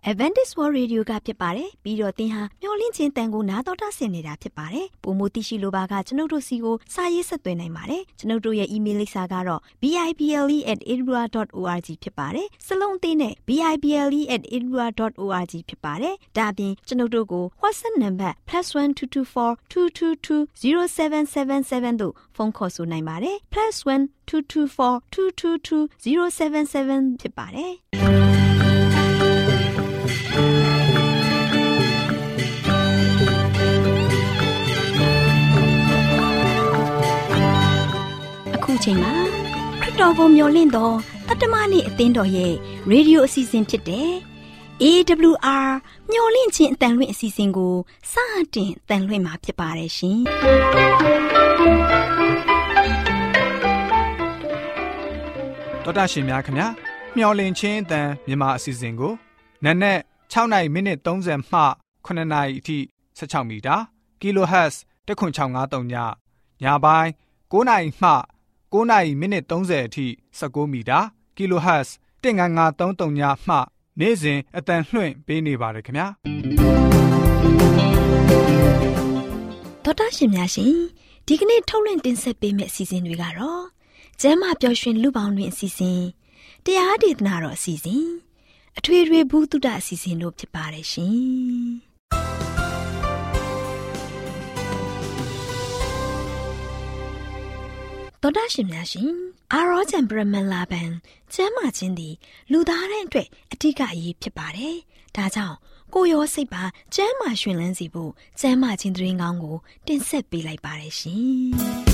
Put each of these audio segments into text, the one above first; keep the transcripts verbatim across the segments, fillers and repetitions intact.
Adventist World Radio ကဖြစ်ပါတယ်ပြီးတော့သင်ဟာမျော်လင့်ခြင်းတန်ကိုနားတော်တာဆင်နေတာဖြစ်ပါတယ်ပုံမသိရှိလိုပါကကျွန်ုပ်တို့စီကိုစာရေးဆက်သွင်းနိုင်ပါတယ်ကျွန်ုပ်တို့ရဲ့ email လိပ်စာကတော့ b i b l e at a w r dot org ဖြစ်ပါတယ်စလုံးအသေးနဲ့ b i b l e at a w r dot org ဖြစ်ပါတယ်ဒါအပြင်ကျွန်ုပ်တို့ကို WhatsApp နံပါတ် plus one two two four two two two zero seven seven seven တို့ဖုန်းခေါ်ဆိုနိုင်ပါတယ် plus one two two four two two two zero seven seven ဖြစ်ပါတယ်အခုချိန်မှာခရစ်တော်ကိုမျှော်လင့်သောတတ္တမနေ့အသင်းတော်ရဲ့ရေဒီယိုအစီအစဉ်ဖြစ်တဲ့ A W R မျှော်လင့်ခြင်းအတန်လွင့်အစီအစဉ်ကိုစတင်တန်လွင့်မှာဖြစ်ပါတယ်ရှင်။တော်တာရှင်များခင်ဗျာမျှော်လင့်ခြင်းအတန်မြန်မာအစီအစဉ်ကိုနက်နက်၆နာရီမိနစ်၃၀မှခုနှစ်နာရီအထိ၁၆မီတာ kilohertz တစ်ခွန်း၆၅၃ညညပိုင်း၉နာရီမှ၉နာရီမိနစ်၃၀အထိ၁၉မီတာ kilohertz တစ်ငါးငါးသုံးသုံးညမှနေ့စဉ်အတန်လွှင့်ပေးနေပါတယ်ခင်ဗျာတော်တာရှင်များရှင်ဒီကနေ့ထုတ်လွှင့်တင်ဆက်ပေးမယ့်အစီအစဉ်တွေကတော့ကျမ်းမာပျော်ရွှင်လူပေါင်းတွင်အစီအစဉ်တရားဒေသနာတော်အစီအစဉ်အထွေထွေဘုဒ္ဓအစီအစဉ်တို့ဖြစ်ပါတယ်ရှင်တော်တာရှင်များရှင်အာရောဂျန်ပရမန်လာဘန်ကျမ်းမာခြင်းသည်လူသားတိုင်းအတွက်အထူးအရေးဖြစ်ပါတယ်ဒါကြောင့်ကိုယ်ရောစိတ်ပါကျမ်းမာရှင်လန်းစီဖို့ကျမ်းမာခြင်းသတင်းကောင်းကိုတင်ဆက်ပေးလိုက်ပါတယ်ရှင်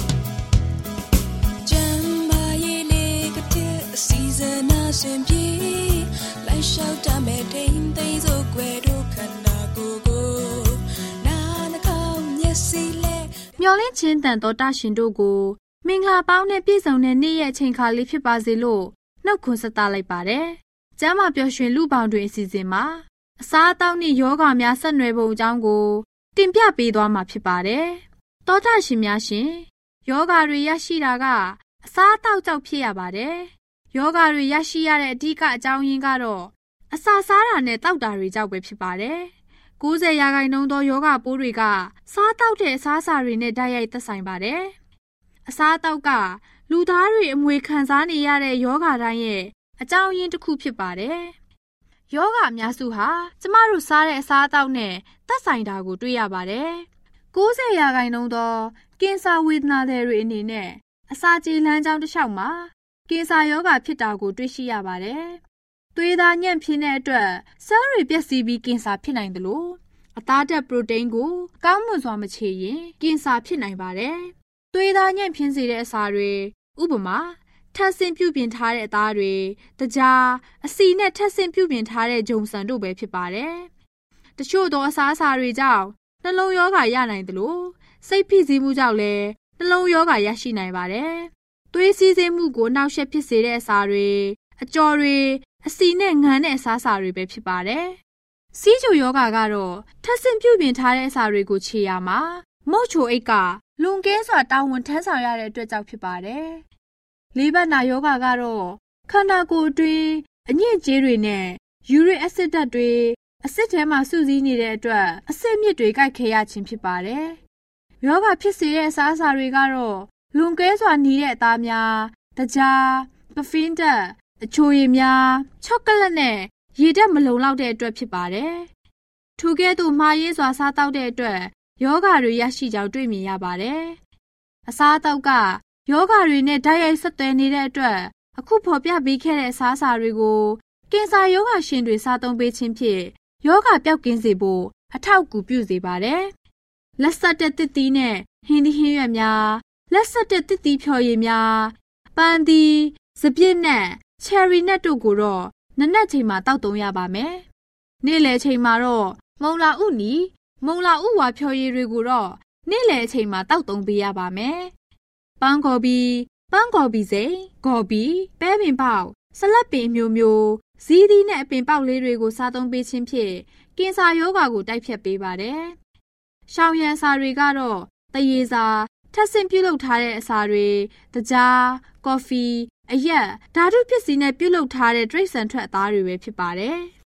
ကျမ်းမာရေးလေးကတဲ့အစီအစဉ်အစဉ်ပြေလိုက်လျှောက်တမဲ့ထိန်သိမ်းစို့ွယ်တို့ခန္ဓာကိုယ်ကိုနာနှကောင်းမျက်စိလဲမျော်လင့်ခြင်းတန်တော်တာရှင်တို့ကိုမင်္ဂလာပေါင်းနဲ့ပြည့်စုံတဲ့နေ့ရဲ့အချိန်ခါလေးဖြစ်ပါစေလို့နှုတ်ခွန်းဆက်သလိုက်ပါတယ်။ကျမ်းမာပျော်ရွှင်လူပေါင်းတွင်အစီအစဉ်မှာအစားအသောက်နဲ့ယောဂများဆက်နွယ်ပုံအကြောင်းကိုတင်ပြပေးသွားမှာဖြစ်ပါတယ်။သောတာရှင်များရှင်ယောဂတွေရရှိတာကအစားအသောက်ကြောင့်ဖြစ်ရပါတယ်။ယောဂတွေရရှိရတဲ့အဓိကအကြောင်းရင်းကတော့အစာစားတာနဲ့တောက်တာတွေကြောင့်ပဲဖြစ်ပါတယ်။၉၀ရာခိုင်နှုန်းသောယောဂပိုးတွေကစားတောက်တဲ့အစားအစာတွေနဲ့တိုက်ရိုက်သက်ဆိုင်ပါတယ်။အစားအသောက်ကလူသားတွေအမွေခံစားနေရတဲ့ယောဂတိုင်းရဲ့အကြောင်းရင်းတစ်ခုဖြစ်ပါတယ်။ယောဂအများစုဟာကျမတို့စားတဲ့အစားအသောက်နဲ့သက်ဆိုင်တာကိုတွေ့ရပါတယ်။၉၀ရာခိုင်နှုန်းသောကင်ဆာဝေဒနာတွေအနေနဲ့အစာကြေလမ်းကြောင်းတစ်လျှောက်မှာကင်ဆာယောဂဖြစ်တာကိုတွေ့ရှိရပါတယ်။သွေးသားညံ့ဖျင်းတဲ့အတွက်ဆဲလ်တွေပျက်စီးပြီးကင်ဆာဖြစ်နိုင်တယ်လို့အသားဓာတ်ပရိုတိန်းကိုကောင်းမွန်စွာမချေရင်ကင်ဆာဖြစ်နိုင်ပါတယ်။သွေးသားညံ့ဖျင်းစေတဲ့အစာတွေဥပမာထပ်ဆင့်ပြုပြင်ထားတဲ့အသားတွေတကြားအစီနဲ့ထပ်ဆင့်ပြုပြင်ထားတဲ့ဂျုံဆန်တို့ပဲဖြစ်ပါတယ်။တချို့သောအစားအစာတွေကြောင့်နှလုံးရောဂါရနိုင်တယ်လို့စိတ်ဖိစီးမှုကြောင့်လည်းနှလုံးရောဂါရရှိနိုင်ပါတယ်။သွေးစီးဆင်းမှုကိုနှောက်ယှက်ဖြစ်စေတဲ့အစာတွေအကြော်တွေအစီနဲ့ငန်းတဲ့အစားအစာတွေပဲဖြစ်ပါတယ်။စီးချိုယောဂါကတော့ထပ်ဆင့်ပြုပြင်ထားတဲ့အစာတွေကိုခြေရမှာမုတ်ချိုအိတ်ကလွန်ကဲစွာတာဝန်ထမ်းဆောင်ရတဲ့အတွက်ကြောင့်ဖြစ်ပါတယ်။လေးပတ်နာယောဂါကတော့ခန္ဓာကိုယ်အတွင်းအညစ်အကြေးတွေနဲ့ယူရစ်အက်ဆစ်ဓာတ်တွေအဆစ်ထဲမှာစုစည်းနေတဲ့အတွက်အဆစ်မြစ်တွေကိုက်ခဲရခြင်းဖြစ်ပါတယ်။ယောဂါဖြစ်စေတဲ့အစားအစာတွေကတော့လွန်ကဲစွာနီးတဲ့အသားများ၊တကြား၊ကဖင်းဓာတ်အချိုရည်များ၊ချောကလက်နဲ့ရေဓာတ်မလုံလောက်တဲ့အတွက်ဖြစ်ပါတယ်။ထိုကဲ့သို့မှားယွင်းစွာစားတောက်တဲ့အတွက်ယောဂါတွေရရှိကြောင်းတွေ့မြင်ရပါတယ်။အစားအသောက်ကယောဂါတွေနဲ့ဓာတ်ရိုက်ဆက်သွယ်နေတဲ့အတွက်အခုဖော်ပြပေးခဲ့တဲ့အစားအစာတွေကိုကင်ဆာယောဂါရှင်တွေစားသုံးပေးခြင်းဖြင့်ယောဂါပျောက်ကင်းစေဖို့အထောက်အကူပြုစေပါတယ်။လက်ဆက်တဲ့သစ်သီးနဲ့ဟင်းသီးဟင်းရွက်များလက်ဆက်တဲ့သစ်သီးဖြော်ရည်များပန်းသီးစပစ်နဲ့ချယ်ရီနက်တို့ကိုတော့နနက်ချိန်မှာတောက်သုံးရပါမယ်။နေ့လယ်ချိန်မှာတော့မုံလာဥနီမုံလာဥဝါဖြော်ရည်တွေကိုတော့နေ့လယ်အချိန်မှာတောက်သုံးပေးရပါမယ်။ပန်းကော်ပီပန်းကော်ပီစိန်ကော်ပီပဲပင်ပေါက်ဆလတ်ပင်မျိုးမျိုးဇီးသီးနဲ့အပင်ပေါက်လေးတွေကိုစားသုံးပေးခြင်းဖြင့်ကင်ဆာယောဂါကိုတိုက်ဖျက်ပေးပါတယ်။ရှောင်ရံအစာတွေကတော့တရေစာထပ်ဆင့်ပြုတ်လုပ်ထားတဲ့အစာတွေတကြားကော်ဖီအရက်ဓာတုပစ္စည်းနဲ့ပြုတ်လုပ်ထားတဲ့တရိတ်ဆန်ထွက်အသားတွေပဲဖြစ်ပါတယ်။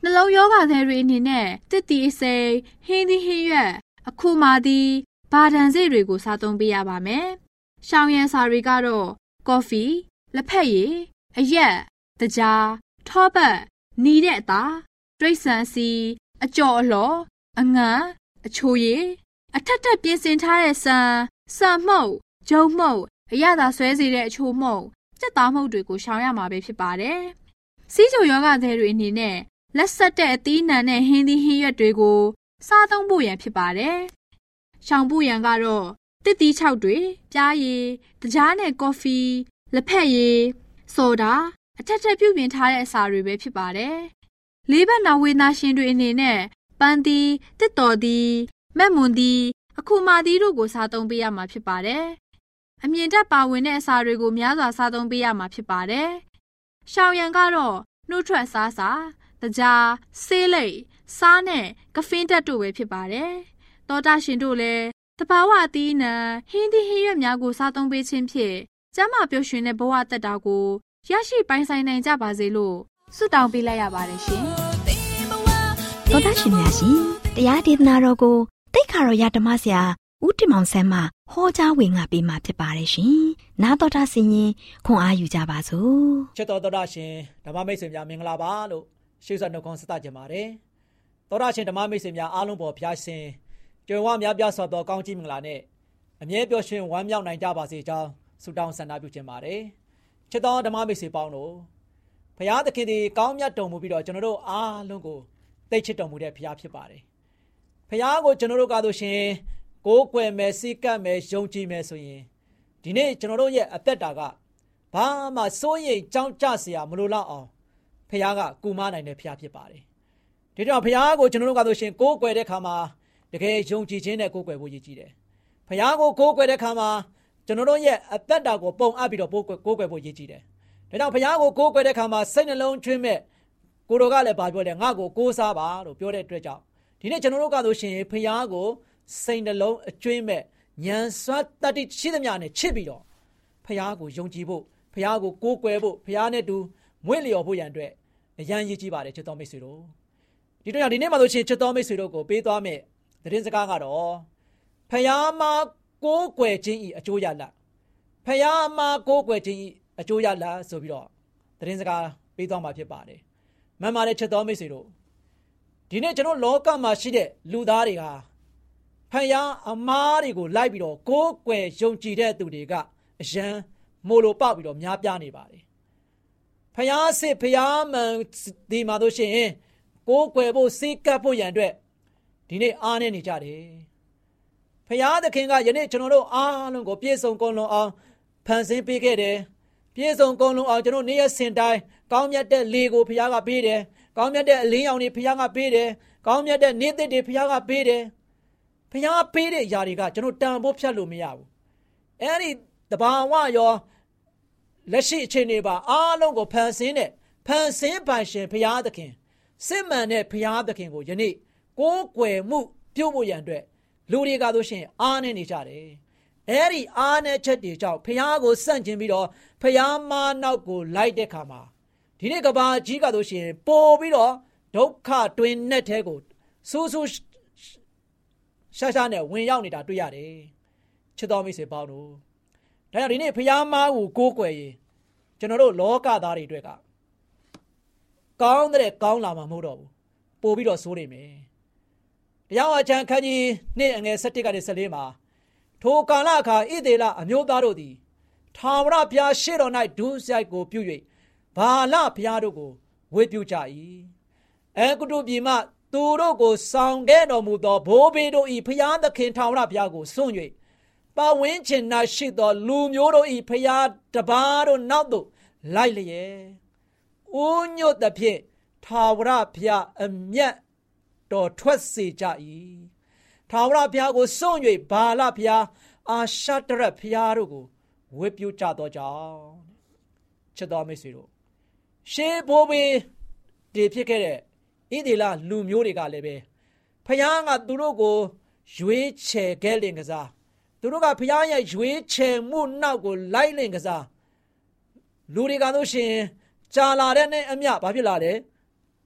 နှလုံးရောဂါသည်တွေအနေနဲ့တစ်တီအစိမ်းဟင်းသီးဟင်းရွက်အခုမာသီးဘာဒန်စေ့တွေကိုစားသုံးပေးရပါမယ်။ရှောင်ရံစာတွေကတော့ကော်ဖီလက်ဖက်ရည်အရက်တကြားထောပတ်နီးတဲ့အသားတိရစ္ဆာန်စီအကြော်အလှော်အငန်အချိုရည်အထက်ထက်ပြင်ဆင်ထားတဲ့ဆန်ဆန်မှုန့်ဂျုံမှုန့်အရသာဆွဲစေတဲ့အချိုမှုန့်စက်သားမှုန့်တွေကိုရှောင်ရမှာပဲဖြစ်ပါတယ်။စီးချိုယောဂသည်တွေအနေနဲ့လက်ဆက်တဲ့အသီးနှံနဲ့ဟင်းသီးဟင်းရွက်တွေကိုစားသုံးဖို့ရန်ဖြစ်ပါတယ်။ရှောင်ဖို့ရန်ကတော့တစ်သီးခြောက်တွေပြားရည်တကြားနဲ့ကော်ဖီလက်ဖက်ရည်ဆိုဒါအထက်ထက်ပြုပြင်ထားတဲ့အစာတွေပဲဖြစ်ပါတယ်။လေးဘက်နာဝေဒနာရှင်တွေအနေနဲ့ပန်းသီးတစ်တော်သီးမက်မွန်သီးအခုမာသီးတို့ကိုစားသုံးပေးရမှာဖြစ်ပါတယ်။အမြင့်တက်ပါဝင်တဲ့အစာတွေကိုများစွာစားသုံးပေးရမှာဖြစ်ပါတယ်။ရှောင်ရံကတော့နှုတ်ထွက်စားစာတကြားဆေးလိပ်စားနဲ့ကဖင်းတက်တို့ပဲဖြစ်ပါတယ်။သောတာရှင်တို့လည်းတဘာဝအသီးနှံဟင်းသီးဟင်းရွက်များကိုစားသုံးပေးခြင်းဖြင့်ကျန်းမာပျော်ရွှင်တဲ့ဘဝတက်တာကိုရရှိပိုင်ဆိုင်နိုင်ကြပါစေလို့ဆုတောင်းပေးလိုက်ရပါတယ်ရှင်။သောတာရှင်များရှင်တရားဒေသနာတော်ကိုတိတ်ခါတော်ရဓမ္မဆရာဦးတင်မောင်ဆန်းမှဟောကြားဝင်ငါပေးมาဖြစ်ပါတယ်ရှင်။နားတော်တာဆင်ရင်ခွန်အားယူကြပါစို့။ချစ်တော်သောတာရှင်ဓမ္မမိတ်ဆွေများမင်္ဂလာပါလို့ရှေးစွာနှုတ်ခွန်းဆက်သကြပါတယ်။သောတာရှင်ဓမ္မမိတ်ဆွေများအားလုံးပေါ်ဖျားရှင်ကြွယ်ဝများပြားစွာသောကောင်းကြီးမင်္ဂလာနဲ့အမြဲပျော်ရွှင်ဝမ်းမြောက်နိုင်ကြပါစေကြောင်းဆုတောင်းဆန္ဒပြုခြင်းပါတယ်။ချစ်တော်ဓမ္မမိတ်ဆွေပေါင်းတို့ဘုရားသခင်သည်ကောင်းမြတ်တော်မူပြီးတော့ကျွန်တော်တို့အားလုံးကိုသိချစ်တော်မူတဲ့ဘုရားဖြစ်ပါတယ်။ဘုရားကိုကျွန်တော်တို့ကားလို့ရှင်ကိုးကွယ်မယ်စိတ်ကပ်မယ်ယုံကြည်မယ်ဆိုရင်ဒီနေ့ကျွန်တော်တို့ရဲ့အသက်တာကဘာမှစိုးရိမ်ကြောက်ကြစရာမလိုတော့အောင်ဘုရားကကူမနိုင်တဲ့ဘုရားဖြစ်ပါတယ်။ဒီတော့ဘုရားကိုကျွန်တော်တို့ကားလို့ရှင်ကိုးကွယ်တဲ့ခါမှာတကယ်ယုံကြည်ခြင်းနဲ့ကိုးကွယ်ဖို့ရည်ကြည်တယ်။ဘုရားကိုကိုးကွယ်တဲ့ခါမှာကျွန်တော်တို့ရဲ့အသက်တာကိုပုံအပ်ပြီးတော့ကိုးကွယ်ကိုးကွယ်ဖို့ရည်ကြည်တယ်။ဒါကြောင့်ဘုရားကိုကိုးကွယ်တဲ့ခါမှာစိတ်နှလုံးချွင်းမဲ့ကိုတော်ကလည်းဗာပြောတယ်ငါ့ကိုကိုးစားပါလို့ပြောတဲ့အတွက်ကြောင့်ဒီနေ့ကျွန်တော်တို့ကားလို့ရှင်ဘုရားကိုစိတ်နှလုံးအကျွင်းမဲ့ဉာဏ်စွမ်းတတ္တိရှိသမျှနဲ့ချစ်ပြီးတော့ဖះကိုယုံကြည်ဖို့ဖះကိုကိုးကွယ်ဖို့ဖះနဲ့တူမွေ့လျော်ဖို့ရန်အတွက်အရန်ရည်ကြီးပါတယ်ချစ်တော်မိတ်ဆွေတို့ဒီတော့ဒီနေ့မှာဆိုရှင်ချစ်တော်မိတ်ဆွေတို့ကိုပေးသွားမယ်သတင်းစကားကတော့ဖះမှာကိုးကွယ်ခြင်းဤအကျိုးရလဖះမှာကိုးကွယ်ခြင်းဤအကျိုးရလဆိုပြီးတော့သတင်းစကားပေးသွားမှာဖြစ်ပါတယ်မှန်ပါတယ်ချစ်တော်မိတ်ဆွေတို့ဒီနေ့ကျွန်တော်လောကမှာရှိတဲ့လူသားတွေကဖယားအမားတွေကိုလိုက်ပြီးတော့ကိုးကွယ်ယုံကြည်တဲ့သူတွေကအရန်မိုလိုပေါက်ပြီးတော့များပြားနေပါတယ်ဖယားစစ်ဖယားမှန်ဒီမှာတို့ရှိရင်ကိုးကွယ်ဖို့စိတ်ကပ်ဖို့ရန်အတွက်ဒီနေ့အားနေနေကြတယ်ဖယားသခင်ကယနေ့ကျွန်တော်တို့အားလုံးကိုပြည့်စုံကုန်လုံးအောင်ဖန်ဆင်းပေးခဲ့တယ်ပြည့်စုံကုန်လုံးအောင်ကျွန်တော်နေ့ရက်စဉ်တိုင်းကောင်းမြတ်တဲ့လေကိုဖယားကပေးတယ်ကောင်းမြတ်တဲ့အလင်းရောင်တွေဖယားကပေးတယ်ကောင်းမြတ်တဲ့နေ့သက်တွေဖယားကပေးတယ်ဖျားပေးတဲ့အရာတွေကကျွန်တော်တန်ဖို့ဖြတ်လို့မရဘူးအဲ့ဒီတဘာဝရောလက်ရှိအခြေအနေပါအားလုံးကိုဖန်ဆင်းတဲ့ဖန်ဆင်းပိုင်ရှင်ဖျားသခင်စစ်မှန်တဲ့ဖျားသခင်ကိုယနေ့ကိုးကွယ်မှုပြုဖို့ရန်အတွက်လူတွေကဆိုရှင်အားနေနေကြတယ်အဲ့ဒီအားနေချက်တွေကြောင့်ဖျားကိုစန့်ကျင်ပြီးတော့ဖျားမနောက်ကိုလိုက်တဲ့ခါမှာဒီနေ့ကဘာကြီးကဆိုရှင်ပို့ပြီးတော့ဒုက္ခတွင်နဲ့တဲကိုဆူဆူရှာရှာနဲ့ဝင်ရောက်နေတာတွေ့ရတယ်ချစ်တော်မိတ်ဆွေပေါင်းတို့ဒါကြောင့်ဒီနေ့ဖျားမားကိုကိုးကွယ်ရင်ကျွန်တော်တို့လောကသားတွေအတွက်ကကောင်းတဲ့ကောင်းလာမှာမဟုတ်တော့ဘူးပို့ပြီးတော့ဆိုးနေမယ်တရားအချမ်းခန်းကြီးနှစ်အငယ်၁၁ကနေ၁၄မှာထိုကာလအခါဣသေလအမျိုးသားတို့သည်ထာဝရဘုရားရှေ့တော်၌ဒုစရိုက်ကိုပြု၍ဘာလဘုရားတို့ကိုဝေပြုကြ၏အဲဂုတ္တုပြည်မှသူတို့ကိုဆောင်ခဲ့တော်မူသောဘိုးဘေးတို့၏ဖျားသခင်ထာဝရဘုရားကိုစွန့်၍ပဝင်းချင်၌ရှိသောလူမျိုးတို့၏ဖျားတပါးတို့နောက်သို့လိုက်လျက်ဦးညွတ်သဖြင့်ထာဝရဘုရားအမျက်တော်ထွက်စေကြ၏ထာဝရဘုရားကိုစွန့်၍ဘာလဘုရားအာရှတရဘုရားတို့ကိုဝတ်ပြုကြသောကြောင့်ချစ်တော်မိတ်ဆွေတို့ရှေးဘိုးဘေးတွေဖြစ်ခဲ့တဲ့ဣသေလလူမျိုးတွေကလည်းပဲဖျားကသူတို့ကိုရွေးချယ်ခဲ့လင်ကစားသူတို့ကဖျားရဲ့ရွေးချယ်မှုနောက်ကိုလိုက်လင်ကစားလူတွေကတို့ရှင်ကြာလာတဲ့နဲ့အမျှဘာဖြစ်လာလဲ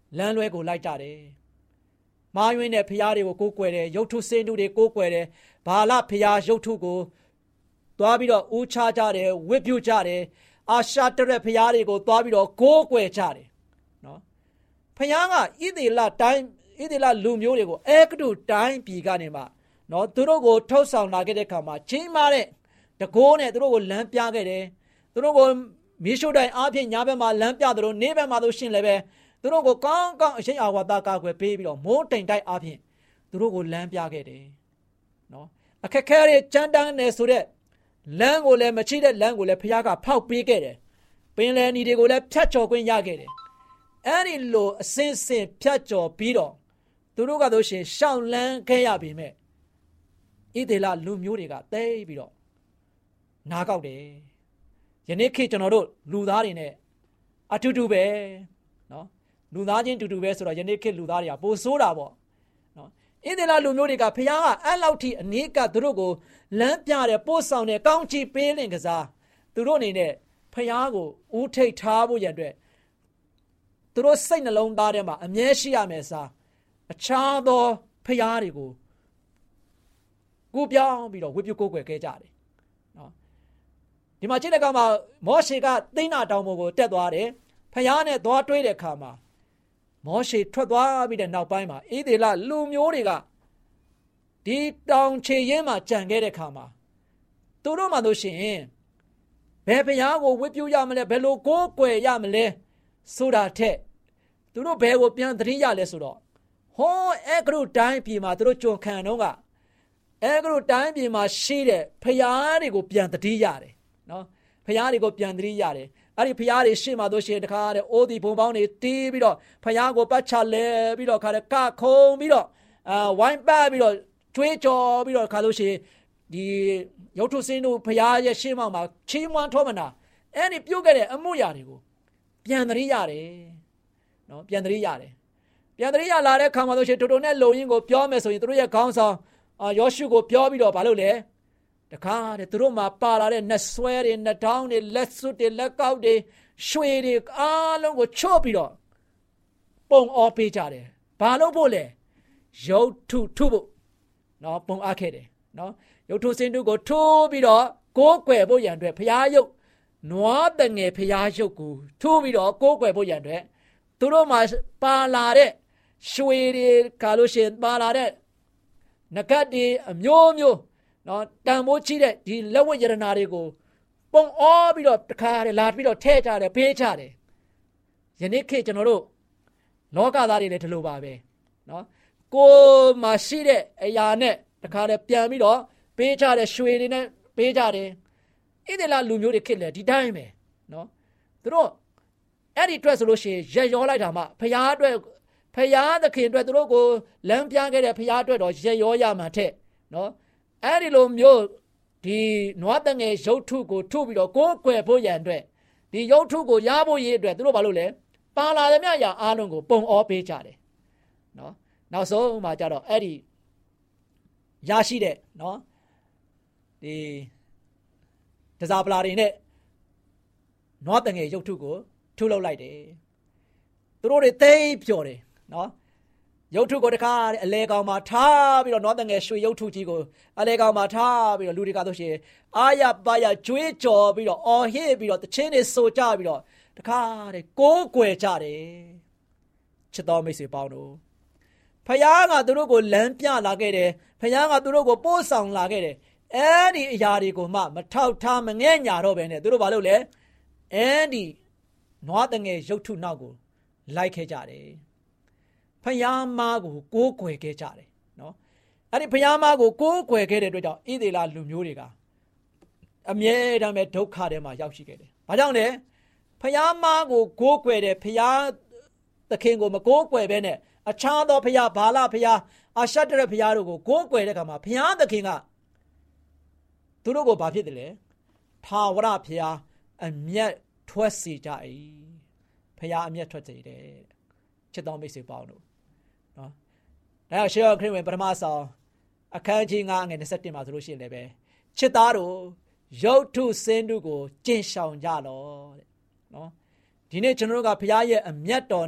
လမ်းလွဲကိုလိုက်ကြတယ်မာယွင်းတဲ့ဖျားတွေကိုကိုးကွယ်တယ်ရုပ်ထုစင်းတုတွေကိုးကွယ်တယ်ဘာလဖျားရုပ်ထုကိုသွားပြီးတော့ဦးချကြတယ်ဝတ်ပြုကြတယ်အာရှတရက်ဖျားတွေကိုသွားပြီးတော့ကိုးကွယ်ကြတယ်နော်ဖျားကဣသေလတိုင်းဣသေလလူမျိုးတွေကိုအဲဂတုတိုင်းပြည်ကနေမှနော်သူတို့ကိုထုတ်ဆောင်လာခဲ့တဲ့အခါမှာချင်းမာတဲ့တကိုးနဲ့သူတို့ကိုလမ်းပြခဲ့တယ်သူတို့ကိုမြေရှို့တိုင်းအားဖြင့်ညာဘက်မှာလမ်းပြတယ်လို့နေဘက်မှာတို့ရှင်လည်းပဲသူတို့ကိုကောင်းကောင်းအရှိန်အာဝါဒကာကွယ်ပေးပြီးတော့မိုးတိမ်တိုက်အားဖြင့်သူတို့ကိုလမ်းပြခဲ့တယ်နော်အခက်ခဲတွေကြမ်းတမ်းနေဆိုတဲ့လမ်းကိုလည်းမချိတဲ့လမ်းကိုလည်းဖခင်ကဖောက်ပေးခဲ့တယ်ပင်လယ်နီတွေကိုလည်းဖြတ်ကျော်ခွင့်ရခဲ့တယ်အဲ့ဒီလိုအစင်းစင်ဖြတ်ကျော်ပြီးတော့သူတို့ကတို့ရှင်ရှောင်းလန်းခဲ့ရပြီမဲ့ဣသေလလူမျိုးတွေကတိတ်ပြီးတော့နားကောက်တယ်ယနေ့ခေတ်ကျွန်တော်တို့လူသားတွေနဲ့အတူတူပဲနော်လူသားချင်းတူတူပဲဆိုတော့ယနေ့ခေတ်လူသားတွေကပိုဆိုးတာပေါ့နော်ဣသေလလူမျိုးတွေကဖခင်ကအဲ့လောက်ထိအနည်းကသူတို့ကိုလမ်းပြတယ်ပို့ဆောင်တယ်ကောင်းချီးပေးလင်ကစားသူတို့အနေနဲ့ဖခင်ကိုဦးထိပ်ထားဖို့ရန်အတွက်သူတို့စိတ်နှလုံးသားထဲမှာအမြဲရှိရမယ်စားအခြားသောဖခင်တွေကိုကိုပြောင်းပြီးတော့ဝိပုကိုးကွယ်ခဲ့ကြတယ်နော်ဒီမှာကြည့်တဲ့အခါမှာမောရှေကသိနာတောင်ပေါ်ကိုတက်သွားတယ်ဖခင်နဲ့သွားတွေ့တဲ့အခါမှာမောရှေထွက်သွားပြီးတဲ့နောက်ပိုင်းမှာဣသေလလူမျိုးတွေကဒီတောင်ခြေရင်းမှာကြံခဲ့တဲ့အခါမှာသူတို့မှတို့ရှင်ဘယ်ဖခင်ကိုဝိပုရမလဲဘယ်လိုကိုးကွယ်ရမလဲဆိုတာထက်သူတို့ဘယ်ကိုပြန်သတိရလဲဆိုတော့ဟောအဲဂရုတိုင်းပြည်မှာသူတို့ကြုံခံတော့ကအဲဂရုတိုင်းပြည်မှာရှိတဲ့ဖခင်တွေကိုပြန်သတိရတယ်နော်ဖခင်တွေကိုပြန်သတိရတယ်အဲ့ဒီဖခင်တွေရှေ့မှာတို့ရှိတခါတဲ့အိုးဒီဘုံပေါင်းတွေတီးပြီးတော့ဖခင်ကိုပတ်ချလဲပြီးတော့ခါတဲ့ကခုံပြီးတော့အာဝိုင်းပတ်ပြီးတော့ကျွေးကြော်ပြီးတော့ခါလို့ရှိဒီရုပ်ထုစင်းတို့ဖခင်ရဲ့ရှေ့မှာချီးမွမ်းထောမနာအဲ့ဒီပြုတ်ခဲ့တဲ့အမှုရာတွေကိုပြန်သတိရတယ်နော်ပြန်သတိရတယ်ပြန်သတိရလာတဲ့ခါမှာတို့ရှိတိုတိုနဲ့လုံရင်းကိုပြောမယ်ဆိုရင်တို့ရဲ့ခေါင်းဆောင်အာယောရှုကိုပြောပြီးတော့ဘာလို့လဲတခါတဲ့သူတို့မှာပါလာတဲ့နှဆွဲတွေနှထောင်းတွေလက်စွပ်တွေလက်ကောက်တွေရွှေတွေအားလုံးကိုချော့ပြီးတော့ပုံအောပေးကြတယ်ဘာလို့ဖို့လဲရုပ်ထုထုဖို့နော်ပုံအားခဲ့တယ်နော်ရုပ်ထုစင်တုကိုထိုးပြီးတော့ကိုးကွယ်ဖို့ရန်အတွက်ဖျားရုပ်နွားတငယ်ဖျားရုပ်ကိုထိုးပြီးတော့ကိုးကွယ်ဖို့ရန်အတွက်သူတို့မှာပါလာတဲ့ရွှေတွေကာလို့ရှင်ပါလာတဲ့နဂတ်တွေအမျိုးမျိုးနော်တန်ဖိုးကြီးတဲ့ဒီလက်ဝတ်ရတနာတွေကိုပုံအောပြီးတော့တခါတည်းလာပြီးတော့ထဲကြတယ်ပေးကြတယ်ယနေ့ခေတ်ကျွန်တော်တို့လောကသားတွေလည်းဒီလိုပါပဲနော်ကိုမှရှိတဲ့အရာနဲ့တခါတည်းပြန်ပြီးတော့ပေးကြတယ်ရွှေတွေနဲ့ပေးကြတယ်ဣသေလလူမျိုးတွေခေတ်လည်းဒီတိုင်းပဲနော်သူတို့အဲ့ဒီအတွက်ဆိုလို့ရှိရင်ရက်ရောလိုက်တာမှဖျားအတွက်ဖျားသခင်အတွက်သူတို့ကိုလမ်းပြခဲ့တဲ့ဖျားအတွက်တော့ရက်ရောရမှာတဲ့နော်အဲ့ဒီလိုမျိုးဒီနွားတငယ်ရုပ်ထုကိုထုပြီးတော့ကိုးကွယ်ဖို့ရန်အတွက်ဒီရုပ်ထုကိုရဖို့ရအတွက်သူတို့ဘာလို့လဲပါလာသမျှရာအားလုံးကိုပုံအောပေးကြတယ်နော်နောက်ဆုံးမှကြတော့အဲ့ဒီရရှိတဲ့နော်ဒီတစားပလာတွေနဲ့နွားတငယ်ရုပ်ထုကိုထုလုပ်လိုက်တယ်သူတို့တွေသိပြောတယ်နော်ရုပ်ထုကိုတခါအလဲကောင်မှာထားပြီးတော့နွားတငယ်ရွှေရုပ်ထုကြီးကိုအလဲကောင်မှာထားပြီးတော့လူတွေကဆိုရှင်အာရပါရကျွေးကြော်ပြီးတော့အော်ဟစ်ပြီးတော့တချင်းတွေဆိုကြပြီးတော့တခါတဲ့ကိုးကွယ်ကြတယ်ချစ်တော်မိတ်ဆွေပေါင်းတို့ဖခင်ကသူတို့ကိုလမ်းပြလာခဲ့တယ်ဖခင်ကသူတို့ကိုပို့ဆောင်လာခဲ့တယ်အဲ့ဒီအရာတွေကိုမှမထောက်ထားမငဲ့ညာတော့ပဲနဲ့သူတို့ဘာလုပ်လဲအဲ့ဒီနွားတငယ်ရုပ်ထုနောက်ကိုလိုက်ခဲ့ကြတယ်ဖယားမားကိုကိုးကွယ်ခဲ့ကြတယ်နော်အဲ့ဒီဖယားမားကိုကိုးကွယ်ခဲ့တဲ့အတွက်ကြောင့်ဣသေလလူမျိုးတွေကအမြဲတမ်းပဲဒုက္ခထဲမှာရောက်ရှိခဲ့တယ်။ဘာကြောင့်လဲဖယားမားကိုကိုးကွယ်တယ်ဖယားသခင်ကိုမကိုးကွယ်ဘဲနဲ့အခြားသောဖယားဘာလဖယားအာရှတရဖယားတို့ကိုကိုးကွယ်တဲ့အခါမှာဖယားသခင်ကသူတို့ကိုဘာဖြစ်တယ်လဲထာဝရဖယားအမျက်ထွက်စေကြ၏ဖယားအမျက်ထွက်စေတယ်ချစ်တော်မိတ်ဆွေပေါင်းတို့နော်ဒါကြောင့်ရှေးဟောခရစ်ဝင်ပထမဆောင်အခန်းကြီးငါးငယ်၂၁မှာဆိုလို့ရှိရင်လည်းပဲချစ်သားတို့ရုပ်ထုစင်းတုကိုကျင့်ဆောင်ကြလောတဲ့နော်ဒီနေ့ကျွန်တော်တို့ကဘုရားရဲ့အမျက်တော်နဲ့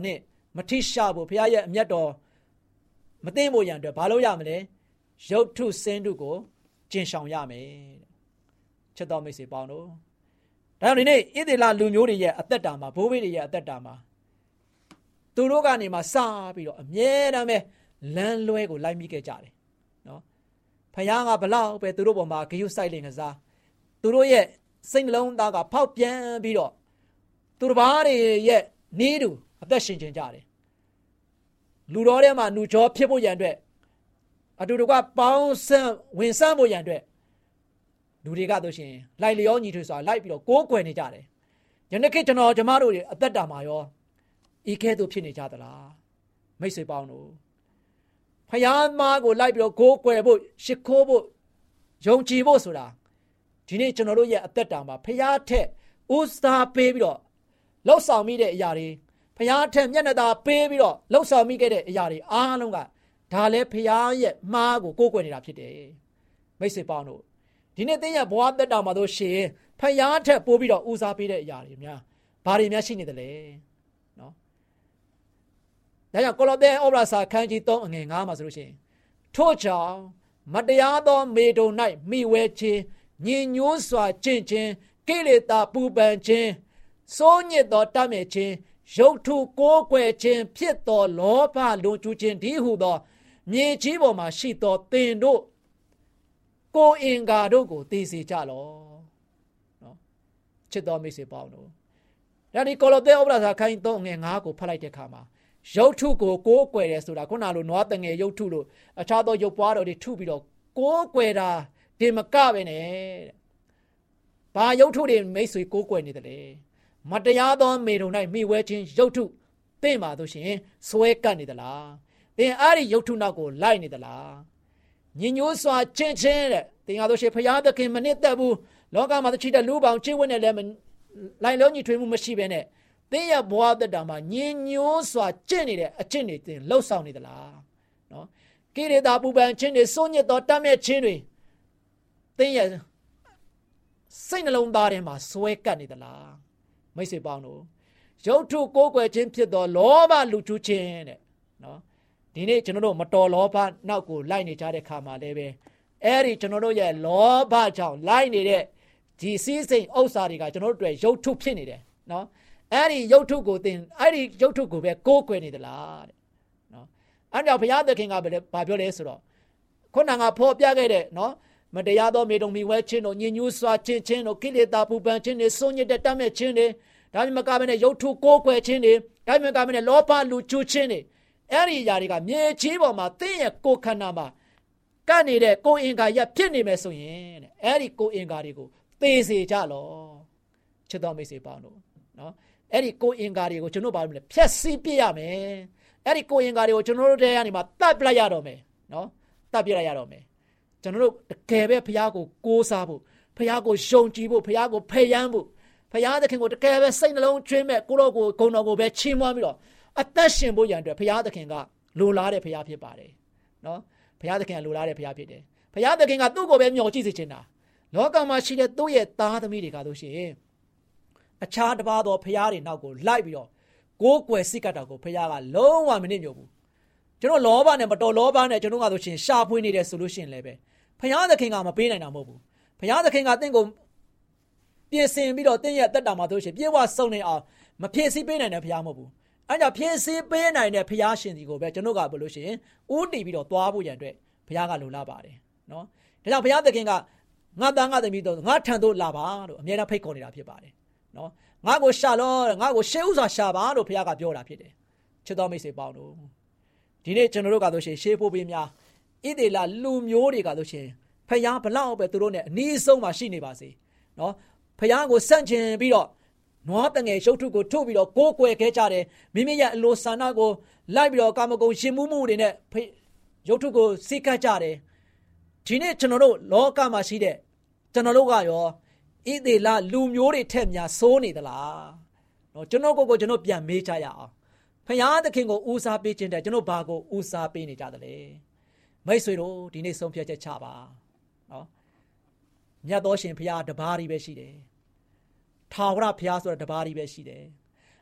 မထိရှာဖို့ဘုရားရဲ့အမျက်တော်မသိဖို့ရန်အတွက်ဘာလို့ရမလဲရုပ်ထုစင်းထုကိုကျင်ဆောင်ရမယ်ချစ်တော်မိတ်ဆွေပေါင်းတို့ဒါကြောင့်ဒီနေ့ဣသရေလလူမျိုးတွေရဲ့အသက်တာမှာဘိုးဘေးတွေရဲ့အသက်တာမှာသူတို့ကနေမှစပြီးတော့အမြဲတမ်းပဲလမ်းလွဲကိုလိုက်မိခဲ့ကြတယ်နော်ဖခင်ကဘလောက်ပဲသူတို့ပေါ်မှာဂရုစိုက်လင်ကစားသူတို့ရဲ့စိတ်နှလုံးသားကဖောက်ပြန်ပြီးတော့သူတစ်ပါးတွေရဲ့နေတူအသက်ရှင်ခြင်းကြတယ်လူတော်ထဲမှာလူကြောဖြစ်ဖို့ရန်အတွက်အတူတကွပေါင်းဆန်းဝင်ဆန်းဖို့ရန်အတွက်လူတွေကတို့ရှင်လိုက်လျောညီထွေဆိုတာလိုက်ပြီးတော့ကိုးကွယ်နေကြတယ်ယနေ့ခေတ်ကျွန်တော်ကျမတို့တွေအသက်တာမှာရောဤကဲ့သို့ဖြစ်နေကြသလားမိတ်ဆွေပေါင်းတို့ဖယားမားကိုလိုက်ပြီးတော့ကိုးကွယ်ဖို့ရှ िख ိုးဖို့ယုံကြည်ဖို့ဆိုတာဒီနေ့ကျွန်တော်တို့ရဲ့အသက်တာမှာဖယားထက်ဥစားပေးပြီးတော့လှုပ်ဆောင်မိတဲ့အရာတွေဖယားထက်မျက်နှာသာပေးပြီးတော့လှုပ်ဆောင်မိခဲ့တဲ့အရာတွေအားလုံးကဒါလည်းဖယားရဲ့မားကိုကိုးကွယ်နေတာဖြစ်တယ်မိတ်ဆွေပေါင်းတို့ဒီနေ့သင်ရဲ့ဘဝအသက်တာမှာတို့ရှင်ဖယားထက်ပိုးပြီးတော့ဦးစားပေးတဲ့အရာတွေများဘာတွေများရှိနေသလဲနော်ဒါကြောင့်ကိုလောသဲဩဝါဒစာခန်းကြီးသုံးအငယ်ငါးမှာဆိုလို့ရှိရင်ထို့ကြောင့်မတရားသောမေတုံ၌မိဝဲခြင်းညင်ညိုးစွာကျင့်ခြင်းကိလေသာပူပန်ခြင်းစိုးညစ်သောတတ်မဲ့ခြင်းရုပ်ထုကိုးကွယ်ခြင်းဖြစ်သောလောဘလွန်ကျူးခြင်းဒီဟုသောမြေကြီးပေါ်မှာရှိသောသင်တို့ကိုယ်အင်္ဂါတို့ကိုသိစေကြလောနော်ချစ်တော်မိတ်ဆွေပေါင်းတို့ဒါဒီကိုလောသဲဩဝါဒစာခန်းကြီးသုံးအငယ်ငါးကိုဖတ်လိုက်တဲ့အခါမှာရုပ်ထုကိုကိုးကွယ်တယ်ဆိုတာခုနလိုနွားတငယ်ရုပ်ထုလို့အခြားသောရုပ်ပွားတော်တွေထုပြီးတော့ကိုးကွယ်တာဒီမကပဲနဲ့ဘာရုပ်ထုတွေမိတ်ဆွေကိုးကွယ်နေတယ်လေမတရားသောမေတုံ၌မိဝဲခြင်းရုပ်ထုသင်ပါလို့ရှင်စွဲကပ်နေသလားသင်အဲ့ဒီရုပ်ထုနောက်ကိုလိုက်နေသလားညင်ညိုးစွာချင်းချင်းတဲ့သင်ရလို့ရှင်ဖျားသခင်မနစ်သက်ဘူးလောကမှာတချိတဲ့လူပေါင်းချင်းဝတ်နဲ့လည်းလိုက်လုံးညီထွေမှုမရှိဘဲနဲ့သင်ရဲ့ဘဝသက်တာမှာညင်ညိုးစွာကျင့်နေတဲ့အကျင့်တွေသင်လှုပ်ဆောင်နေသလားနော်ကိရိတာပူပန်ခြင်းတွေစိုးညစ်သောတတ်မဲ့ခြင်းတွေသင်ရဲ့စိတ်နှလုံးသားထဲမှာစွဲကပ်နေသလားမိတ်ဆွေပေါင်းတို့ရုပ်ထုကိုးကွယ်ခြင်းဖြစ်သောလောဘလူကျူးခြင်းတဲ့နော်ဒီနေ့ကျွန်တော်တို့မတော်လောဘနောက်ကိုလိုက်နေကြတဲ့ခါမှာလည်းပဲအဲ့ဒီကျွန်တော်တို့ရဲ့လောဘကြောင့်လိုက်နေတဲ့ဒီစည်းစိမ်ဥစ္စာတွေကကျွန်တော်တို့တွေရုပ်ထုဖြစ်နေတယ်နော်အဲ့ဒီရုပ်ထုကိုသင်အဲ့ဒီရုပ်ထုကိုပဲကိုးကွယ်နေသလားတဲ့နော်အဲ့ကြောင့်ဘုရားသခင်ကပဲဘာပြောလဲဆိုတော့ခုနကဖော်ပြခဲ့တဲ့နော်မတရားသောမေတုံမီဝဲခြင်းတို့ညင်ညူးစွာခြင်းချင်းတို့ကိလေသာပူပန်ခြင်းတွေစိုးညစ်တဲ့တတ်မဲ့ခြင်းတွေဒါမှမကဘဲနဲ့ရုပ်ထုကိုးကွယ်ခြင်းတွေဒါမှမကဘဲနဲ့လောဘလူကျူးခြင်းတွေအဲ့ဒီຢာတွေကမြေကြီးပေါ်မှာသင်ရဲ့ကိုယ်ခန္ဓာမှာကပ်နေတဲ့ကိုယ်အင်္ဂါရဖြစ်နေမယ်ဆိုရင်တဲ့အဲ့ဒီကိုယ်အင်္ဂါတွေကိုသေစေကြလောချစ်တော်မိတ်ဆွေပေါင်းတို့နော်အဲ့ဒီကိုယ်အင်္ဂါတွေကိုကျွန်တော်ဘာလို့လဲဖျက်ဆီးပြရမယ်အဲ့ဒီကိုယ်အင်္ဂါတွေကိုကျွန်တော်တို့တဲကနေမှတတ်ပြလိုက်ရတော့မယ်နော်တတ်ပြလိုက်ရတော့မယ်ကျွန်တော်တို့တကယ်ပဲဘုရားကိုကိုးစားဖို့ဘုရားကိုယုံကြည်ဖို့ဘုရားကိုဖယ်ရမ်းဖို့ဘုရားသခင်ကိုတကယ်ပဲစိတ်နှလုံးကျွင်းမဲ့ကိုယ့်တော်ကိုဂုဏ်တော်ကိုပဲချီးမွမ်းပြီးတော့အသက်ရှင်ဖို့ရန်အတွက်ဘုရားသခင်ကလိုလားတဲ့ဘုရားဖြစ်ပါတယ်နော်ဘုရားသခင်ကလိုလားတဲ့ဘုရားဖြစ်တယ်ဘုရားသခင်ကသူ့ကိုပဲမျှော်ကြည့်စေချင်တာလောကမှာရှိတဲ့သူ့ရဲ့သားသမီးတွေကတို့ရှိရင်အခြားတစ်ပါးသောဘုရားတွေနောက်ကိုလိုက်ပြီးတော့ကိုးကွယ်စိတ်ကတော်ကိုဘုရားကလုံးဝမနစ်မြို့ဘူးကျွန်တော်လောဘနဲ့မတော်လောဘနဲ့ကျွန်တော်ကဆိုရှင်ရှာဖွေနေတယ်ဆိုလို့ရှိရင်လည်းပဲဘုရားသခင်ကမပေးနိုင်တာမဟုတ်ဘူးဘုရားသခင်ကတင့်ကိုပြင်ဆင်ပြီးတော့တင့်ရဲ့အသက်တာမှာဆိုရှင်ပြေဝဆုံနေအောင်မဖြည့်ဆည်းပေးနိုင်တဲ့ဘုရားမဟုတ်ဘူးအဲကြောင့်ဖြည့်ဆည်းပေးနိုင်တဲ့ဘုရားရှင်ဒီကိုပဲကျွန်တော်ကဘယ်လို့ရှိရင်ဥတည်ပြီးတော့သွားဖို့ရန်အတွက်ဘုရားကလိုလားပါတယ်နော်ဒါကြောင့်ဘုရားသခင်ကငါသားငါသမီးတို့ငါထံသို့လာပါလို့အမြဲတမ်းဖိတ်ခေါ်နေတာဖြစ်ပါတယ်နော်ငါကိုရှာလို့ငါကိုရှေးဥစွာရှာပါလို့ဘုရားကပြောတာဖြစ်တယ်ချစ်တော်မိတ်ဆွေပေါင်းတို့ဒီနေ့ကျွန်တော်တို့ကဆိုရှင်ရှေးဖို့ပေးများဣသေလလူမျိုးတွေကဆိုရှင်ဖယားဘလောက်ပဲသူတို့နဲ့အနည်းဆုံးမှရှိနေပါစေနော်ဖယားကိုစန့်ကျင်ပြီးတော့နွားတငယ်ရှုပ်ထုကိုထုတ်ပြီးတော့ကိုးကွယ်ခဲ့ကြတယ်မိမိရဲ့အလိုဆန္ဒကိုလိုက်ပြီးတော့ကာမဂုဏ်ရှင်မှုမှုတွေနဲ့ရုပ်ထုကိုစိတ်ကပ်ကြတယ်ဒီနေ့ကျွန်တော်တို့လောကမှာရှိတဲ့ကျွန်တော်တို့ကရောဣသေလလူမျိုးတွေထက်များဆိုးနေသလားနော်ကျွန်တော်ကိုကိုကျွန်တော်ပြန်မေးကြရအောင်ဖယားသခင်ကိုဦးစားပေးခြင်းတဲ့ကျွန်တော်ဘာကိုဦးစားပေးနေကြသလဲမိတ်ဆွေတို့ဒီနေ့ဆုံးဖြတ်ချက်ချပါနော်မြတ်သောရှင်ဖယားတပါးကြီးပဲရှိတယ်ထာဝရဖယားဆိုတာတပါးကြီးပဲရှိတယ်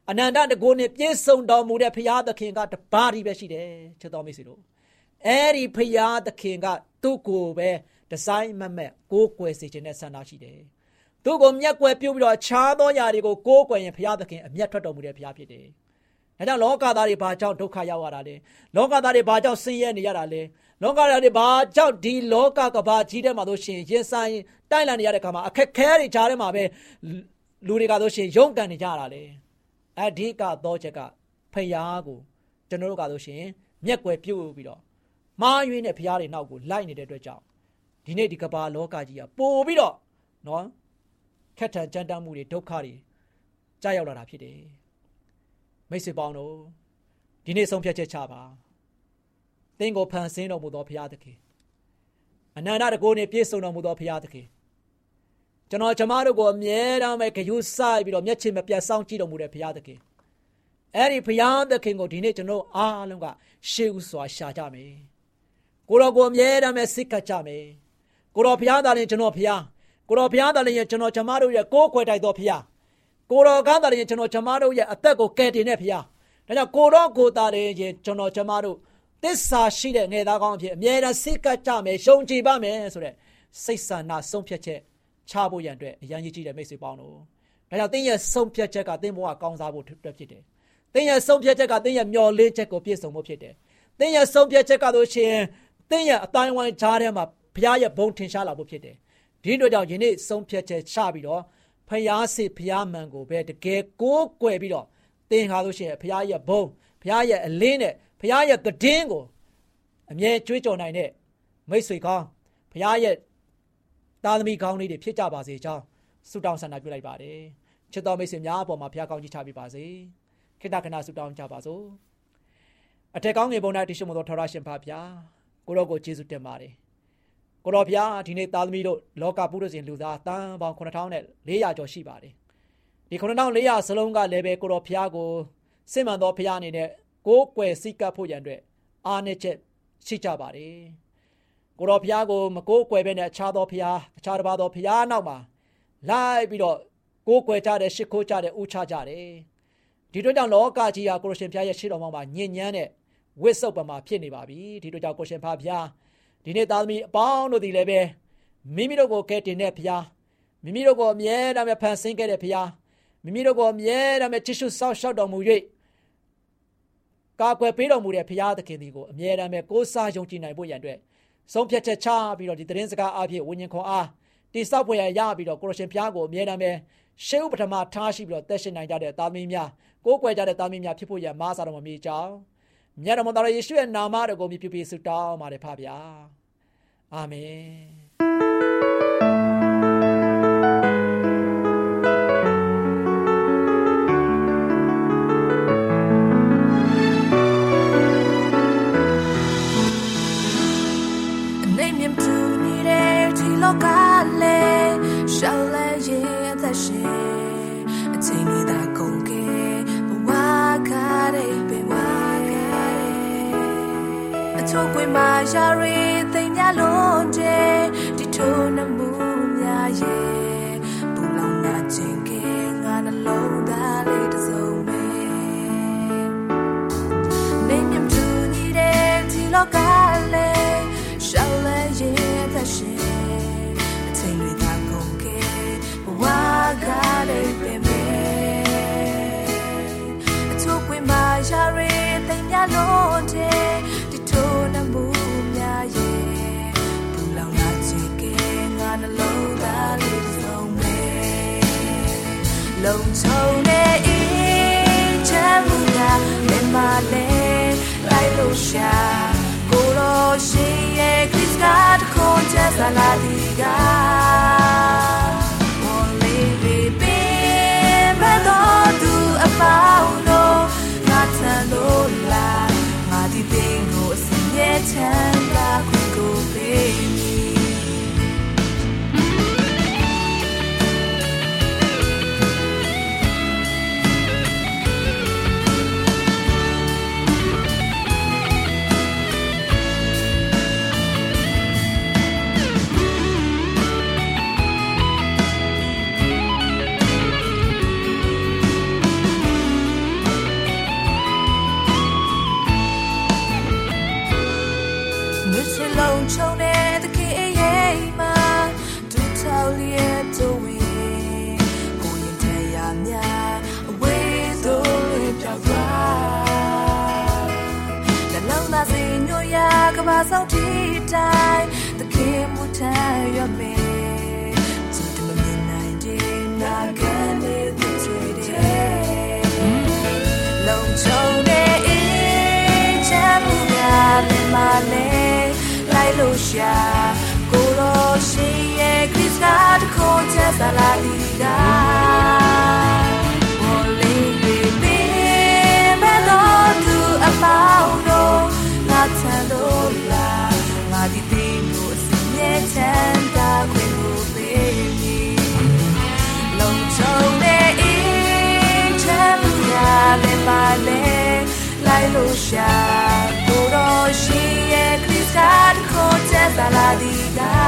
အနန္တတကုနဲ့ပြည့်စုံတော်မူတဲ့ဘုရားသခင်ကတပါးတည်းပဲရှိတယ်ချစ်တော်မိတ်ဆွေတို့အဲ့ဒီဘုရားသခင်ကသူ့ကိုပဲဒီဇိုင်းမမက်ကိုးကွယ်စေခြင်းနဲ့ဆန္ဒရှိတယ်သူ့ကိုမျက်ကွယ်ပြုပြီးတော့အခြားသောຢာတွေကိုကိုးကွယ်ရင်ဘုရားသခင်အမျက်ထွက်တော်မူတဲ့ဘုရားဖြစ်တယ်ဒါကြောင့်လောကသားတွေဘာကြောင့်ဒုက္ခရောက်ရတာလဲလောကသားတွေဘာကြောင့်ဆင်းရဲနေရတာလဲလောကသားတွေဘာကြောင့်ဒီလောကကဘာကြီးတဲ့မှာတို့ရှင်ရင်ဆိုင်တိုက်လန်နေရတဲ့ခါမှာအခက်ခဲတွေကြားထဲမှာပဲလူတွေကတို့ရှင်ရုန်းကန်နေကြတာလေအဓိကတော့ချက်ကဖယားကိုကျွန်တော်တို့ကတို့ရှင်မျက်ကွယ်ပြုတ်ပြီးတော့မားယွင်းတဲ့ဖယားတွေနောက်ကိုလိုက်နေတဲ့အတွက်ကြောင့်ဒီနေ့ဒီကဘာလောကကြီးကပို့ပြီးတော့နော်ခက်ထန်ကြမ်းတမ်းမှုတွေဒုက္ခတွေကြားရောက်လာတာဖြစ်တယ်မိတ်ဆွေပေါင်းတို့ဒီနေ့ဆုံးဖြတ်ချက်ချပါသင်ကိုဖန်ဆင်းတော်မူသောဘုရားသခင်အနန္တတကုနဲ့ပြည့်စုံတော်မူသောဘုရားသခင်ကျွန်တော်ကျမတို့ကိုအမြဲတမ်းပဲဂရုစိုက်ပြီးတော့မျက်ခြေမပြတ်စောင့်ကြည့်တော်မူတဲ့ဘုရားသခင်အဲ့ဒီဘုရားသခင်ကိုဒီနေ့ကျွန်တော်အားလုံးကရှေးဥစွာရှာကြမယ်ကိုတော်ကိုအမြဲတမ်းပဲစိတ်ကပ်ကြမယ်ကိုတော်ဘုရားသားလည်းကျွန်တော်ဘုရားကိုတော်ဘုရားသားလည်းကျွန်တော်ကျမတို့ရဲ့ကိုးကွယ်တိုက်တော်ဘုရားကိုတော်ကသားလည်းကျွန်တော်ကျမတို့ရဲ့အသက်ကိုကယ်တင်တဲ့ဘုရားဒါကြောင့်ကိုတော်ကိုသားလည်းကျွန်တော်ကျမတို့သစ္စာရှိတဲ့ငယ်သားကောင်းအဖြစ်အမြဲတမ်းစိတ်ကပ်ကြမယ်ရှုံကြည်ပါမယ်ဆိုတဲ့စိတ်ဆန္ဒဆုံးဖြတ်ချက်ချဖို့ရန်အတွက်အရန်ကြီးတဲ့မိတ်ဆွေပေါင်းတို့ဒါကြောင့်သင်ရဲ့ဆုံးဖြတ်ချက်ကသင်ဘဝကောင်းစားဖို့အတွက်ဖြစ်တယ်သင်ရဲ့ဆုံးဖြတ်ချက်ကသင်ရဲ့မျှော်လင့်ချက်ကိုပြည့်စုံဖို့ဖြစ်တယ်သင်ရဲ့ဆုံးဖြတ်ချက်ကတော့ရှင်သင်ရဲ့အတိုင်းဝိုင်းကြားထဲမှာဘုရားရဲ့ဘုန်းထင်ရှားလာဖို့ဖြစ်တယ်ဒီတို့ကြောင့်ယနေ့ဆုံးဖြတ်ချက်ချပြီးတော့ဘုရားစစ်ဘုရားမှန်ကိုပဲတကယ်ကိုးကွယ်ပြီးတော့သင်ဟာလို့ရှိရင်ဘုရားရဲ့ဘုန်းဘုရားရဲ့အလင်းနဲ့ဘုရားရဲ့ကဒင်းကိုအမြဲကြွေးကြော်နိုင်တဲ့မိတ်ဆွေကောင်းဘုရားရဲ့သားသမီးကောင်းလေးတွေဖြစ်ကြပါစေကြောင်းဆုတောင်းဆန္ဒပြုလိုက်ပါတယ်ချစ်တော်မိတ်ဆွေများအပေါ်မှာဘုရားကောင်းကြီးချပေးပါစေခေတ္တခဏဆုတောင်းကြပါစို့အထက်ကောင်းငယ်ပုံ၌တရှိမသောထာဝရရှင်ဖဗျာကိုတော်ကိုကျေးဇူးတင်ပါတယ်ကိုတော်ဗျာဒီနေ့သားသမီးတို့လောကပုရိသေလူသားတန်းပေါင်းခုနှစ်ထောင်လေးရာကျော်ရှိပါတယ်ဒီခုနှစ်ထောင်လေးရာစလုံးကလည်းပဲကိုတော်ဖျားကိုစစ်မှန်သောဖျားအနေနဲ့ကိုးကွယ်စိတ်ကပ်ဖို့ရန်အတွက်အားနည်းချက်ရှိကြပါတယ်ကိုတော်ဖျားကိုမကိုးကွယ်ဘဲနဲ့အခြားသောဖျားအခြားတစ်ပါးသောဖျားနောက်မှာလိုက်ပြီးတော့ကိုးကွယ်ကြတဲ့ရှ िख ိုးကြတဲ့ဥချကြတယ်ဒီတို့ကြောင့်လောကကြီးဟာကိုရရှင်ဖျားရဲ့ရှေ့တော်မှာညဉ့်ညမ်းတဲ့ဝိသုပ္ပမှာဖြစ်နေပါပြီဒီတို့ကြောင့်ကိုရှင်ဖျားဒီနေ့သားသမီးအပေါင်းတို့ဒီလည်းပဲမိမိတို့ကိုကယ်တင်တဲ့ဖျားမိမိတို့ကိုအမြဲတမ်းဖန်ဆင်းခဲ့တဲ့ဖျားမိမိတို့ကိုအမြဲတမ်းကြည့်ရှုစောင့်ရှောက်တော်မူ၍ကာကွယ်ပေးတော်မူတဲ့ဖျားသခင်ဒီကိုအမြဲတမ်းကိုးစားယုံကြည်နိုင်ဖို့ရန်အတွက်ဆုံးဖြတ်ချက်ချပြီးတော့ဒီသတင်းစကားအဖြစ်ဝိညာဉ်ခွန်အားတိစောက်ဖွယ်ရပြီးတော့ကိုရရှင်ဖျားကိုအမြဲတမ်းရှေးဥပထမထားရှိပြီးတော့သက်ရှင်နိုင်ကြတဲ့သားသမီးများကိုးကွယ်ကြတဲ့သားသမီးများဖြစ်ဖို့ရန်မားစားတော်မူမိကြောင်းမြတ်တော်မတော်ယေရှုရဲ့နာမတော်ကိုမြှုပ်ပြီးဆုတောင်းပါတယ်ဖဗျာအာမင်နေမြတ်သူနေတဲ့ဒီလောကလေးရှောင်းလဲရဲ့သက်ရှင်အချိန်တွေသာကုန်ခဲ့ဘဝကတဲ့ပင်ဝါအချို့ကွယ်မှာရှာရီသိမ်းများလုံးတဲ့ဒီထိုးနှမှုများရဲ့ပူလောင်နာခြင်းကငါနှလုံးသားလေးတစ်စုံပဲနေမြတ်သူနေတဲ့ဒီလောကလေးရှောင်းလဲရဲ့သက်ရှင်အချိန်တွေသာကုန်ခဲ့ဘဝကလေးပင်ပဲအချို့ကွယ်မှာရှာရီသိမ်းများလုံးတဲ့နှမှုများရဲ့ပူလောင်လာခြင်းကငါနှလုံးသားလေးဆုံးပဲလုံချုံတဲ့အေးချမ်းမှုကမင်းမလေးလိုက်လို့ရှာကိုလိုရှိရဲ့ခရစ်ကတ်ကိုချက်စားလာဒီကဝန်လေးပင်မတော်သူအပေါင်းတို့ငါထန်လို့လာငါဒီပင်ကိုရဲ့ချမ်းသာခွင့်ကိုပေးမည် It's a long chone the key ma to tell you to win go in tell ya away to live your life the long that in your ya ka ba sau ti tai the key mu tell your me to the midnight day na can live today long choneมาเลยไล่ลูชากูรอชีเอคริสกาตโคเจสลาดีกาโอลีบีบีเมโลดูอาปาวโนลาทันโดลามาดิติโนสิเนเชนตาควินโอเบมีลงชงเนอีเชมยาเลมาเลยไล่ลูชากูรอชีเอคริสกาตโคเจสลาดีกา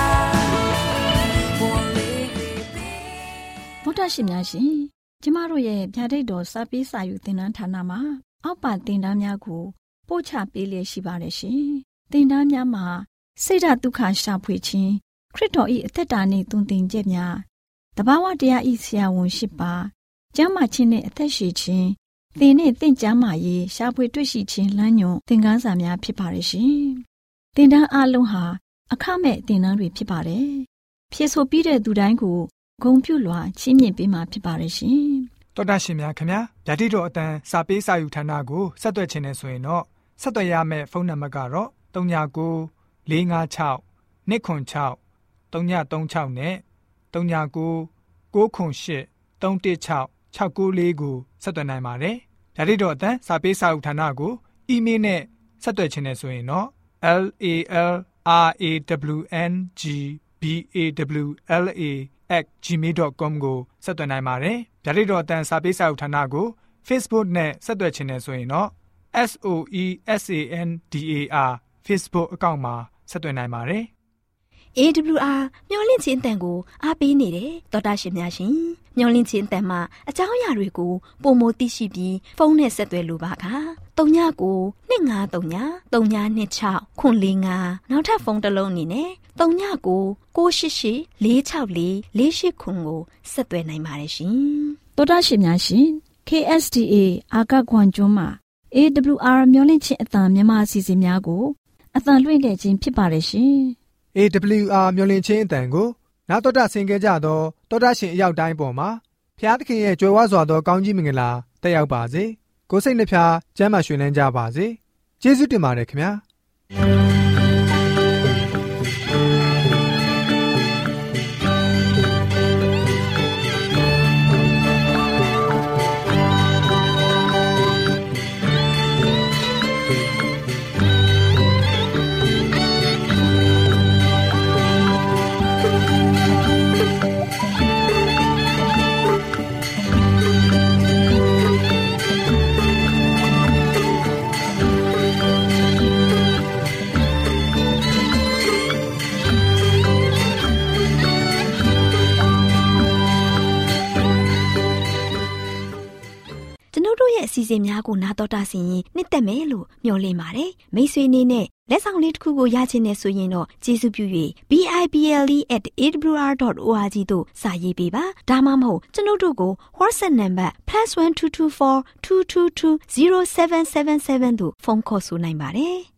ဗုဒ္ဓရှင်များရှင်ကျမတို့ရဲ့ဗျာဒိတ်တော်စာပေးစာယူသင်တန်းဌာနမှာအောက်ပါသင်တန်းများကိုပို့ချပေးလျက်ရှိပါတယ်ရှင်သင်တန်းများမှာစိတ်ဓာတ်ဒုက္ခရှာဖွေခြင်းခရစ်တော်၏အသက်တာနှင့်သွန်သင်ချက်များတဘာဝတရား၏ဆရာဝန်ရှိပါကျမ်းမာခြင်းနှင့်အသက်ရှိခြင်းသင်နှင့်သင်ကျမ်းမာရေးရှာဖွေတွေ့ရှိခြင်းလမ်းညွန်သင်ခန်းစာများဖြစ်ပါရဲ့ရှင်သင်တန်းအလုံးဟာအခမဲ့သင်တန်းတွေဖြစ်ပါတယ်ဖြည့်ဆိုပြီးတဲ့သူတိုင်းကိုဂုဏ်ပြုလွှာချီးမြှင့်ပေးမှာဖြစ်ပါရဲ့ရှင်တော်တာရှင်များခင်ဗျာဓာတိတော်အတန်းစာပေးစာယူဌာနကိုဆက်သွယ်ခြင်းနဲ့ဆိုရင်တော့ဆက်သွယ်ရမယ့်ဖုန်းနံပါတ်ကတော့၃၉၉ ၄၅၆ ၂ခွန်၆ ၃ည၃၆နဲ့၃၉၉ ၉ခွန်၈ ၃၁၆ ၆၉၄ကိုဆက်သွယ်နိုင်ပါတယ်ဓာတိတော်အတန်းစာပေးစာယူဌာနကိုအီးမေးလ်နဲ့ဆက်သွယ်ခြင်းနဲ့ဆိုရင်တော့ l a l r a w n g b a w l a at gmail dot com ကိုဆက်သွယ်နိုင်ပါတယ်ဗျာဒိတ်တော်အတန်းစာပေးစာယူဌာနကို Facebook နဲ့ဆက်သွယ်ခြင်းနဲ့ဆိုရင်တော့ S O E S A N D A R Facebook အကောင့်မှာဆက်သွယ်နိုင်ပါတယ် A W R မျော်လင့်ခြင်းအတန်ကိုအားပေးနေတယ်တော်တာရှင်များရှင်မျော်လင့်ခြင်းအတန်မှာအကြောင်းအရာတွေကိုပုံမသိရှိပြီးဖုန်းနဲ့ဆက်သွယ်လိုပါက၃ညကို၂၅၃ည၃ည၂၆ခွန်၄၅နောက်ထပ်ဖုန်းတစ်လုံးအနေနဲ့၃ညကို၉၈၈၄၆၄၄၈ခွန်ကိုဆက်သွယ်နိုင်ပါတယ်ရှင်တော်တာရှင်များရှင် K S D A အာကခွန်ကျွန်းမှာ A W R မျော်လင့်ခြင်းအတန်မြန်မာအစီအစဉ်များကိုအတန်လွှင့်ခဲ့ခြင်းဖြစ်ပါတယ်ရှင် A W R မျော်လင့်ခြင်းအတန်ကိုနာတော်တာဆင်ကြကြသောတော်တာရှင်အရောက်တိုင်းပေါ်မှာဖျားသခင်ရဲ့ကြွယ်ဝစွာသောကောင်းကြီးမင်္ဂလာတက်ရောက်ပါစေကိုယ်စိတ်နှဖျားကျမ်းမာရွှင်လန်းကြပါစေကျေးဇူးတင်ပါတယ်ခင်ဗျာအစီအစဉ်များကိုနားတော်တာဆင်ရင်နှစ်သက်မယ်လို့မျှော်လင့်ပါတယ်မိတ်ဆွေအနေနဲ့လက်ဆောင်လေးတစ်ခုကိုရချင်နေဆိုရင်တော့ကျေးဇူးပြု၍ b i b l e at a w r dot org သို့စာရေးပေးပါဒါမှမဟုတ်ကျွန်ုပ်တို့ကို WhatsApp နံပါတ် plus one two two four two two two zero seven seven seven သို့ဖုန်းခေါ်ဆိုနိုင်ပါတယ်